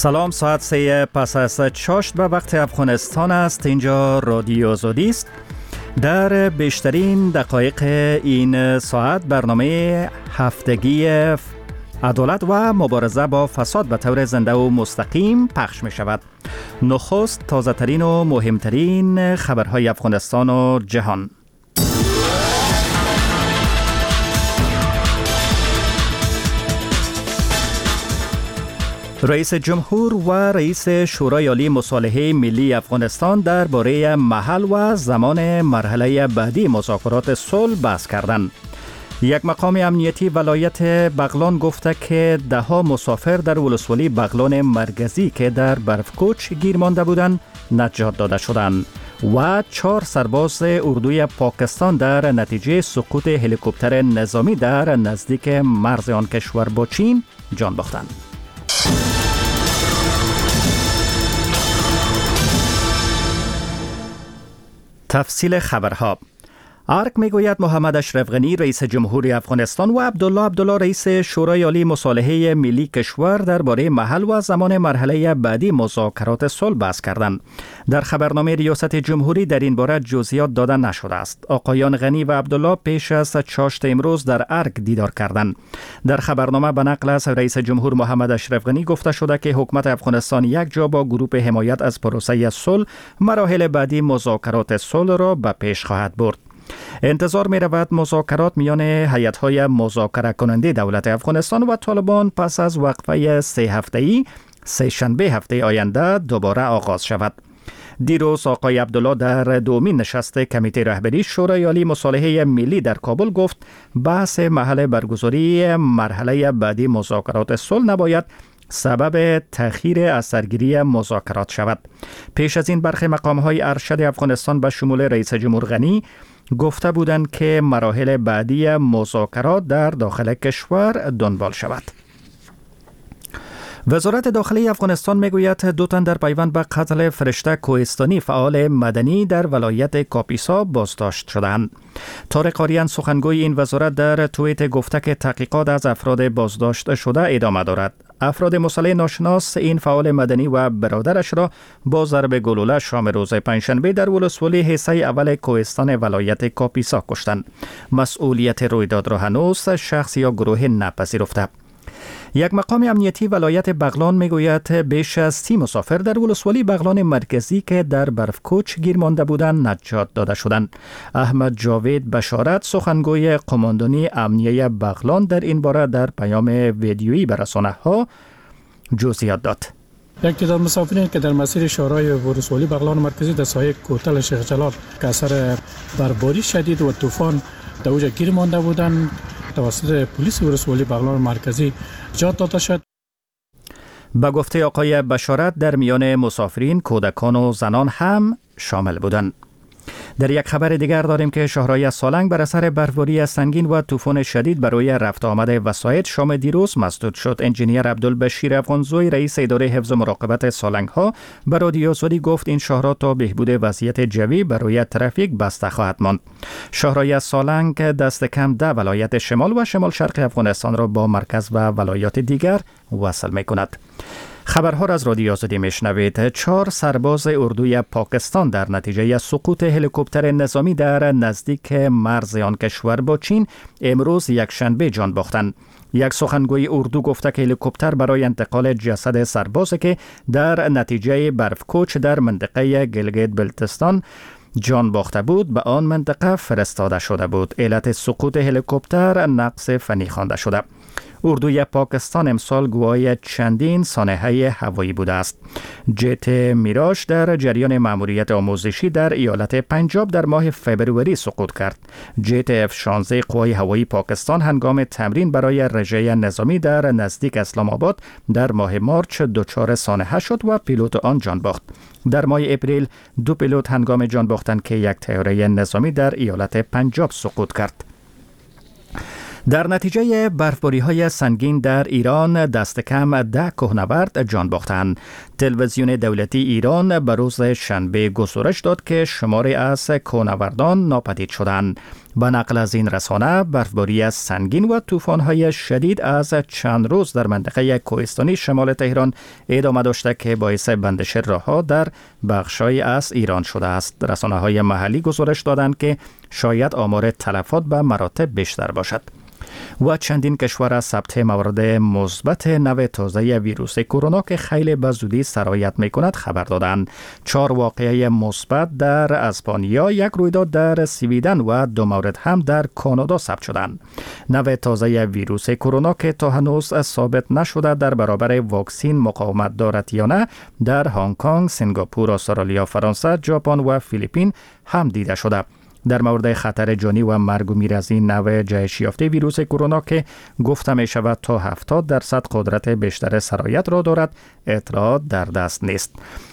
سلام، ساعت 3 پس از چاشت به وقت افغانستان است. اینجا رادیو آزادی است. در بیشترین دقایق این ساعت برنامه هفتگی عدالت و مبارزه با فساد به طور زنده و مستقیم پخش می شود. نخست تازه ترین و مهمترین خبرهای افغانستان و جهان. رئیس جمهور و رئیس شورای عالی مصالحه ملی افغانستان درباره محل و زمان مرحله بعدی مذاکرات صلح بحث کردند. یک مقام امنیتی ولایت بغلان گفته که 10 مسافر در ولسوالی بغلان مرکزی که در برفکوچ گیر مانده بودند نجات داده شدند و 4 سرباز اردوی پاکستان در نتیجه سقوط هلیکوپتر نظامی در نزدیک مرز آن کشور با چین جان باختند. تفصیل خبرها. ارک میگوید محمد اشرف غنی رئیس جمهوری افغانستان و عبدالله رئیس شورای عالی مصالحه ملی کشور درباره محل و زمان مرحله بعدی مذاکرات صلح بحث کردند. در خبرنامه ریاست جمهوری در این باره جزئیات داده نشده است. آقایان غنی و عبدالله پیش از چاشت امروز در ارک دیدار کردند. در خبرنامه به نقل از رئیس جمهور محمد اشرف غنی گفته شده که حکومت افغانستان یک جا با گروه حمایت از پروسه صلح مراحل بعدی مذاکرات صلح را به پیش خواهد برد. انتظار می رود مذاکرات میان هیئت‌های مذاکره کننده دولت افغانستان و طالبان پس از وقفه 3 هفته‌ای سه‌شنبه هفته آینده دوباره آغاز شود. دیروز آقای عبدالله در دومین نشست کمیته رهبری شورای عالی مصالحه ملی در کابل گفت بحث محل برگزاری مرحله بعدی مذاکرات صلح نباید سبب تأخیر از سرگیری مذاکرات شود. پیش از این برخی مقام‌های ارشد افغانستان به شمول رئیس جمهور غنی گفته بودند که مراحل بعدی مذاکرات در داخل کشور دنبال شود. وزارت داخلی افغانستان میگوید 2 تن در پیوند به قتل فرشته کوهستانی فعال مدنی در ولایت کاپیسا بازداشت شدند. طارق آریان سخنگوی این وزارت در توییت گفته که تحقیقات از افراد بازداشت شده ادامه دارد. افراد مسلح ناشناس این فعال مدنی و برادرش را با ضرب گلوله شام روز پنجشنبه در ولسوالی حصه اول کوهستان ولایت کاپیسا کشتند. مسئولیت رویداد را هنوز شخص یا گروه نپذیرفته. یک مقام امنیتی ولایت بغلان میگوید بیش از 30 مسافر در ولسوالی بغلان مرکزی که در برفکوچ گیر مانده بودند نجات داده شدند. احمد جاوید بشارت سخنگوی قماندانی امنیه بغلان در این باره در پیام ویدیویی به رسانه‌ها جزئیات داد. یک تعداد مسافرین که در مسیر شهرهای ولسوالی بغلان مرکزی در ساحل کوتل شیخ جلال که اثر برباری شدید و طوفان در اوج گیر مانده بودند توسط پلیس ولسوالی بغلان مرکزی نجات داده شد. به گفته آقای بشارت در میان مسافرین کودکان و زنان هم شامل بودند. در یک خبر دیگر داریم که شهرهای سالنگ بر اثر برفباری سنگین و طوفان شدید برای رفت آمد وسایط شام دیروز مسدود شد. انجینیر عبدالبشیر افغانزوی رئیس اداره حفظ و مراقبت سالنگ ها به رادیو آزادی گفت این شهرها تا بهبود وضعیت جوی برای ترافیک بسته خواهد ماند. شهرهای سالنگ دست کم 10 ولایت شمال و شمال شرق افغانستان را با مرکز و ولایات دیگر وصل می‌کند. خبرها را از رادیو آزادی میشنوید. 4 سرباز اردوی پاکستان در نتیجه سقوط هلیکوپتر نظامی در نزدیک مرز آن کشور با چین امروز یکشنبه جان باختند. یک سخنگوی اردو گفته که هلیکوپتر برای انتقال جسد سربازی که در نتیجه برفکوچ در منطقه گلگیت بلتستان جان باخته بود به آن منطقه فرستاده شده بود. علت سقوط هلیکوپتر نقص فنی خوانده شده. اردوی پاکستان امسال گواه چندین سانحه هوایی بوده است. جت میراش در جریان مأموریت آموزشی در ایالت پنجاب در ماه فبروری سقوط کرد. جت F-16 قوای هوایی پاکستان هنگام تمرین برای رژه نظامی در نزدیک اسلام آباد در ماه مارچ دچار سانحه شد و پیلوت آن جان باخت. در ماه اپریل 2 پیلوت هنگام جان باختند که یک طیاره نظامی در ایالت پنجاب سقوط کرد. در نتیجه برفباری‌های سنگین در ایران دست کم 10 کوهنورد جان باختند. تلویزیون دولتی ایران به روز شنبه گزارش داد که شماری از کوهنوردان ناپدید شدند. به نقل از این رسانه، برفباری سنگین و طوفان‌های شدید از چند روز در منطقه کوهستانی شمال تهران ادامه داشته که باعث بندش راه‌ها در بخش‌های از ایران شده است. رسانه‌های محلی گزارش دادند که شاید آمار تلفات به مراتب بیشتر باشد. و چندین کشور از ثبت موارد مثبت نوع تازه ویروس کرونا که خیلی به زودی سرایت می‌کند خبر دادند. 4 واقعه مثبت در اسپانیا، 1 رویداد در سویدن و 2 مورد هم در کانادا ثبت شدند. نوع تازه ویروس کرونا که تا هنوز ثابت نشده در برابر واکسن مقاومت دارد یا نه، در هنگ کنگ، سنگاپور، استرالیا، فرانسه، ژاپن و فیلیپین هم دیده شده. در مورد خطر جانی و مرگ و میر از این نوع جهش یافته ویروس کرونا که گفته می شود تا 70% قدرت بیشتر سرایت را دارد، اطلاعات در دست نیست.